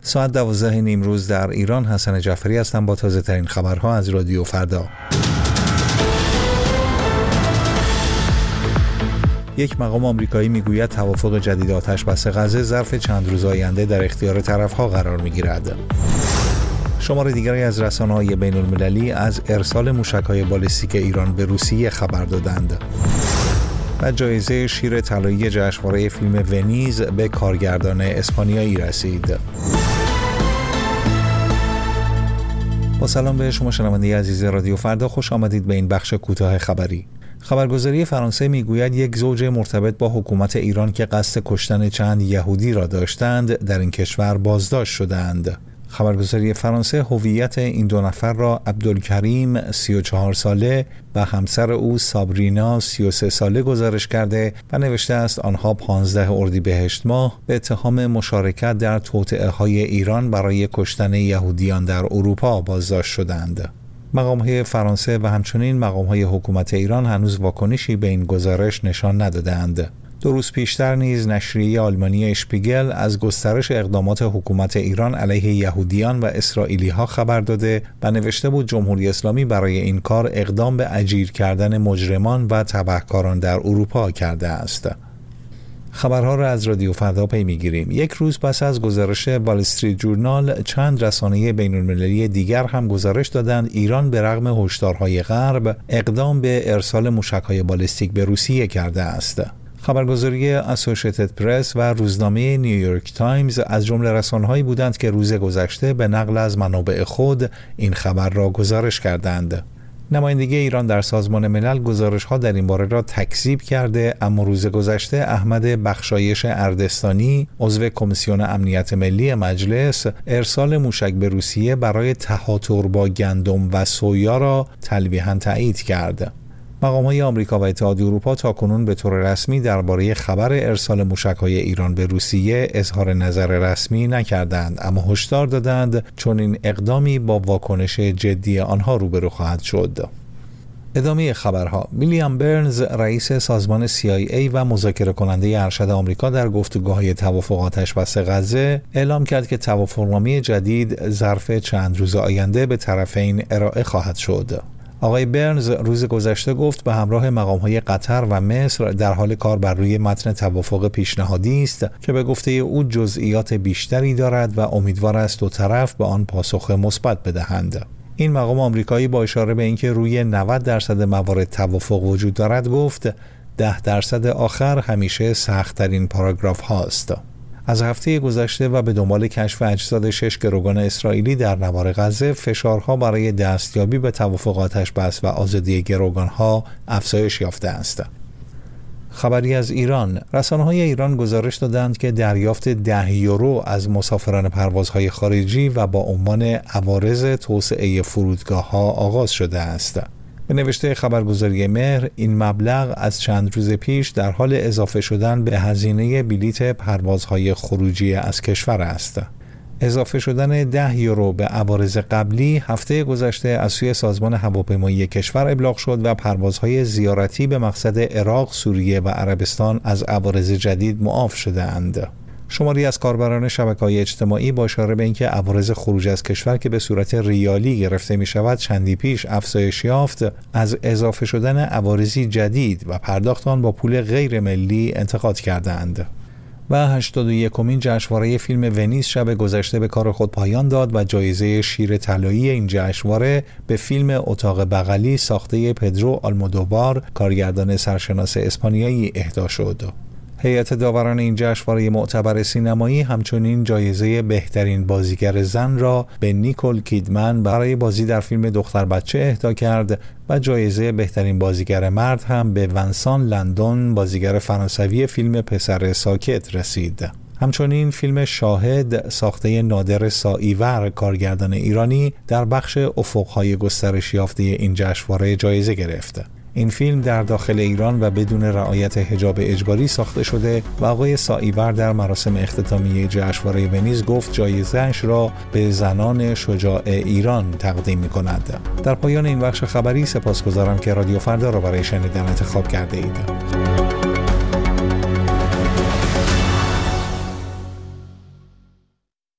ساعت 12 نیمروز در ایران. حسن جعفری هستم با تازه ترین خبرها از رادیو فردا. یک مقام آمریکایی میگوید توافق جدید آتش بس غزه ظرف چند روز آینده در اختیار طرفها قرار میگیرد. شمار دیگری از رسانه‌های بین‌المللی از ارسال موشک‌های بالستیک ایران به روسیه خبر دادند. و جایزه شیر طلایی جشنواره فیلم ونیز به کارگردان اسپانیایی رسید. با سلام به شما شنونده عزیز رادیو فردا، خوش آمدید به این بخش کوتاه خبری. خبرگزاری فرانسه میگوید یک زوج مرتبط با حکومت ایران که قصد کشتن چند یهودی را داشتند در این کشور بازداشت شدند. خبرگزاری فرانسه هویت این دو نفر را عبدالکریم 34 ساله و همسر او سابرینا 33 ساله گزارش کرده و نوشته است آنها 15 اردیبهشت ماه به اتهام مشارکت در توطئه‌های ایران برای کشتن یهودیان در اروپا بازداشت شدند. مقام‌های فرانسه و همچنین مقام‌های حکومت ایران هنوز واکنشی به این گزارش نشان ندادند. 2 روز پیشتر نیز نشریه آلمانی اشپیگل از گسترش اقدامات حکومت ایران علیه یهودیان و اسرائیلی‌ها خبر داده و نوشته بود جمهوری اسلامی برای این کار اقدام به اجیر کردن مجرمان و تبهکاران در اروپا کرده است. خبرها را از رادیو فردا پی می‌گیریم. یک روز پس از گزارش وال استریت جورنال، چند رسانه بین‌المللی دیگر هم گزارش دادند ایران به رغم هشدارهای غرب اقدام به ارسال موشک‌های بالستیک به روسیه کرده است. خبرگزاری اسوسییتد پرس و روزنامه نیویورک تایمز از جمله رسانه‌هایی بودند که روز گذشته به نقل از منابع خود این خبر را گزارش کردند. نمایندگی ایران در سازمان ملل گزارش‌ها در این باره را تکذیب کرده، اما روز گذشته احمد بخشایش اردستانی عضو کمیسیون امنیت ملی مجلس ارسال موشک به روسیه برای تهاتر با گندم و سویا را تلویحاً تایید کرد. مقام‌های آمریکا و اتحادیه اروپا تاکنون به طور رسمی درباره خبر ارسال موشک‌های ایران به روسیه اظهار نظر رسمی نکردند، اما هشدار دادند چون این اقدامی با واکنش جدی آنها روبرو خواهد شد. ادامه خبرها. ویلیام برنز رئیس سازمان CIA و مذاکره کننده ارشد آمریکا در گفتگوهای توافق آتش بس غزه اعلام کرد که توافقنامه جدید ظرف چند روز آینده به طرفین ارائه خواهد شد. آقای برنز روز گذشته گفت به همراه مقام‌های قطر و مصر در حال کار بر روی متن توافق پیشنهادی است که به گفته او جزئیات بیشتری دارد و امیدوار است دو طرف به آن پاسخ مثبت بدهند. این مقام آمریکایی با اشاره به اینکه روی 90% موارد توافق وجود دارد گفت 10% آخر همیشه سخت‌ترین پاراگراف هاست. از هفته گذشته و به دنبال کشف اجساد 6 گروگان اسرائیلی در نوار غزه، فشارها برای دستیابی به توافق آتش بس و آزادی گروگانها افزایش یافته است. خبری از ایران. رسانه‌های ایران گزارش دادند که دریافت 10 یورو از مسافران پروازهای خارجی و با عنوان عوارض توسعه فرودگاه‌ها آغاز شده است. به نوشته خبرگزاری مهر، این مبلغ از چند روز پیش در حال اضافه شدن به هزینه بلیت پروازهای خروجی از کشور است. اضافه شدن 10 یورو به عوارض قبلی هفته گذشته از سوی سازمان هواپیمایی کشور ابلاغ شد و پروازهای زیارتی به مقصد عراق، سوریه و عربستان از عوارض جدید معاف شده‌اند. شماری از کاربران شبکه‌های اجتماعی با اشاره به اینکه عوارض خروج از کشور که به صورت ریالی گرفته می‌شود چندی پیش افزایش یافت، از اضافه شدن عوارضی جدید و پرداخت آن با پول غیر ملی انتقاد کردند. و 81مین جشنواره فیلم ونیز شب گذشته به کار خود پایان داد و جایزه شیر طلایی این جشنواره به فیلم اتاق بغلی ساخته پدرو آلمودووار، کارگردان سرشناس اسپانیایی، اهدا شد. هیئت داوران این جشنواره معتبر سینمایی همچنین جایزه بهترین بازیگر زن را به نیکول کیدمن برای بازی در فیلم دختر بچه اهدا کرد و جایزه بهترین بازیگر مرد هم به ونسان لندون، بازیگر فرانسوی فیلم پسر ساکت، رسید. همچنین فیلم شاهد ساخته نادر سائیور، کارگردان ایرانی، در بخش افق‌های گسترش یافته این جشنواره جایزه گرفت. این فیلم در داخل ایران و بدون رعایت حجاب اجباری ساخته شده و آقای سائیور در مراسم اختتامیه جشنواره ونیز گفت جایزه‌اش را به زنان شجاع ایران تقدیم می‌کند. در پایان این بخش خبری سپاسگزارم که رادیو فردا را برای شنیدن انتخاب کرده اید.